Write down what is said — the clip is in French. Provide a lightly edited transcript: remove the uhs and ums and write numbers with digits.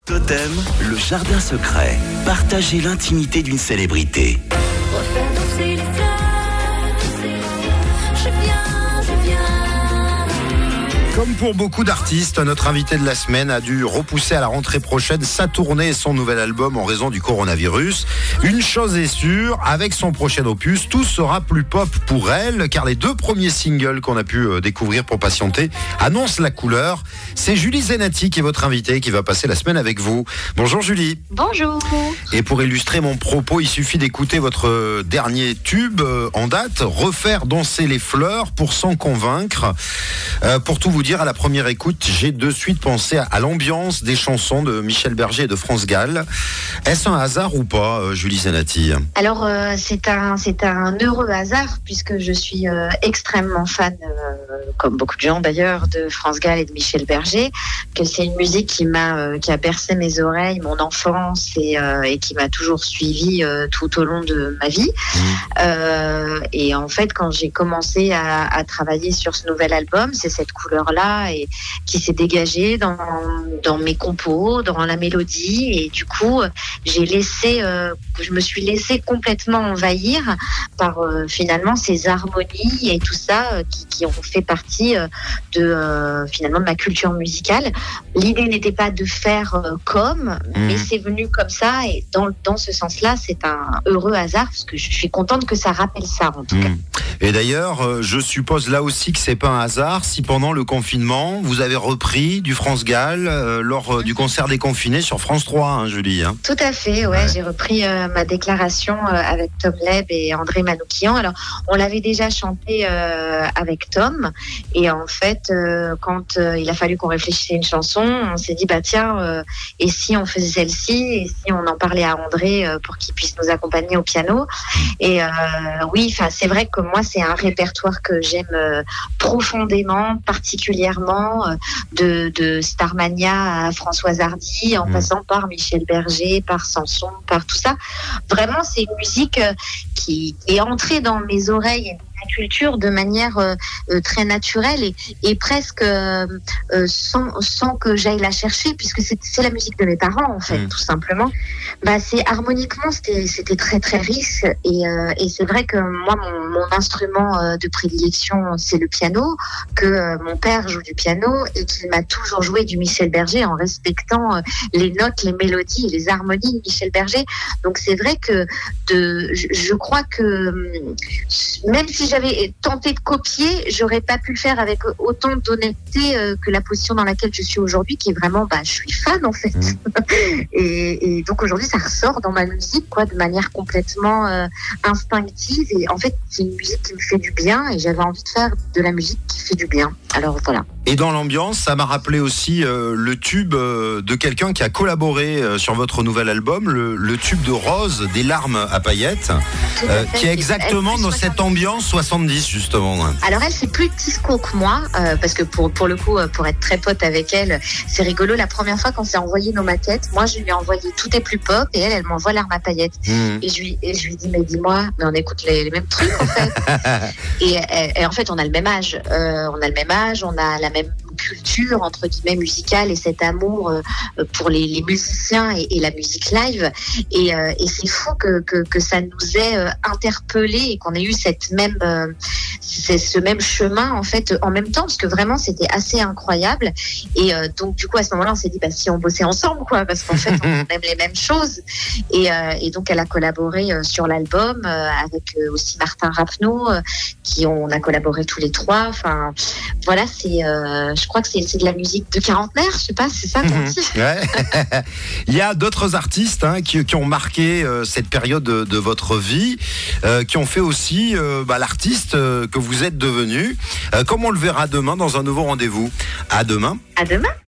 Totem, le jardin secret. Partagez l'intimité d'une célébrité. Refaire danser les fleurs. Je viens. Comme pour beaucoup d'artistes, notre invité de la semaine a dû repousser à la rentrée prochaine sa tournée et son nouvel album en raison du coronavirus. Une chose est sûre, avec son prochain opus, tout sera plus pop pour elle, car les 2 premiers singles qu'on a pu découvrir pour patienter annoncent la couleur. C'est Julie Zenati qui est votre invitée, qui va passer la semaine avec vous. Bonjour Julie. Bonjour. Et pour illustrer mon propos, il suffit d'écouter votre dernier tube en date, Refaire danser les fleurs, pour s'en convaincre. Pour tout vous dire, à la première écoute, j'ai de suite pensé à l'ambiance des chansons de Michel Berger et de France Gall. Est-ce un hasard ou pas, Julie Zenati ? Alors, c'est un heureux hasard, puisque je suis extrêmement fan, comme beaucoup de gens d'ailleurs, de France Gall et de Michel Berger, que c'est une musique qui a bercé mes oreilles, mon enfance, et qui m'a toujours suivie tout au long de ma vie. Et en fait, quand j'ai commencé à travailler sur ce nouvel album, c'est cette couleur-là et qui s'est dégagée dans mes compos, dans la mélodie, et du coup je me suis laissée complètement envahir par finalement ces harmonies et tout ça qui ont fait partie finalement de ma culture musicale. L'idée n'était pas de faire mais c'est venu comme ça, et dans ce sens-là, c'est un heureux hasard, parce que je suis contente que ça rappelle ça en tout cas. Et d'ailleurs, je suppose là aussi que c'est pas un hasard si pendant le confinement, vous avez repris du France Gall lors du concert des confinés sur France 3, Julie. Tout à fait, ouais. J'ai repris ma déclaration avec Tom Leb et André Manoukian. Alors, on l'avait déjà chanté avec Tom, et en fait, quand il a fallu qu'on réfléchisse à une chanson, on s'est dit, tiens, et si on faisait celle-ci, et si on en parlait à André pour qu'il puisse nous accompagner au piano. Et oui, c'est vrai que moi, c'est un répertoire que j'aime profondément, particulièrement, de Starmania à Françoise Hardy, en passant par Michel Berger, par Samson, par tout ça. Vraiment, c'est une musique qui est entrée dans mes oreilles et dans ma culture de manière très naturelle et presque sans que j'aille la chercher, puisque c'est la musique de mes parents, en fait, tout simplement. C'est harmoniquement, c'était très très riche, et c'est vrai que moi, mon instrument de prédilection, c'est le piano, que mon père joue du piano et qu'il m'a toujours joué du Michel Berger en respectant les notes, les mélodies et les harmonies de Michel Berger. Donc c'est vrai que je crois que même si j'avais tenté de copier, j'aurais pas pu le faire avec autant d'honnêteté que la position dans laquelle je suis aujourd'hui, qui est vraiment, je suis fan en fait. Et donc aujourd'hui, ça ressort dans ma musique, de manière complètement instinctive. Et en fait, c'est une musique qui me fait du bien, et j'avais envie de faire de la musique qui fait du bien. Alors voilà. Et dans l'ambiance, ça m'a rappelé aussi le tube de quelqu'un qui a collaboré sur votre nouvel album, le tube de Rose, Des larmes à paillettes, qui est exactement dans cette ambiance 70 justement. Alors elle, c'est plus disco que moi, parce que pour le coup, pour être très pote avec elle, c'est rigolo. La première fois qu'on s'est envoyé nos maquettes, moi je lui ai envoyé Tout est plus pop, et elle m'envoie Larmes à paillettes. Et je lui dis, mais dis-moi, mais on écoute les mêmes trucs en fait. et en fait, on a le même âge. On a la même culture entre guillemets musicale, et cet amour pour les musiciens et la musique live, et c'est fou que ça nous ait interpellés, et qu'on ait eu ce même chemin en fait en même temps, parce que vraiment c'était assez incroyable. Et donc du coup à ce moment-là, on s'est dit si on bossait ensemble, parce qu'en fait on aime les mêmes choses. Et donc elle a collaboré sur l'album avec aussi Martin Rapneau, on a collaboré tous les trois. Enfin voilà, je crois que c'est de la musique de quarantenaire, je sais pas, c'est ça qu'on dit. Ouais. Il y a d'autres artistes qui ont marqué cette période de votre vie, qui ont fait aussi l'artiste que vous êtes devenu, comme on le verra demain dans un nouveau rendez-vous. À demain. À demain.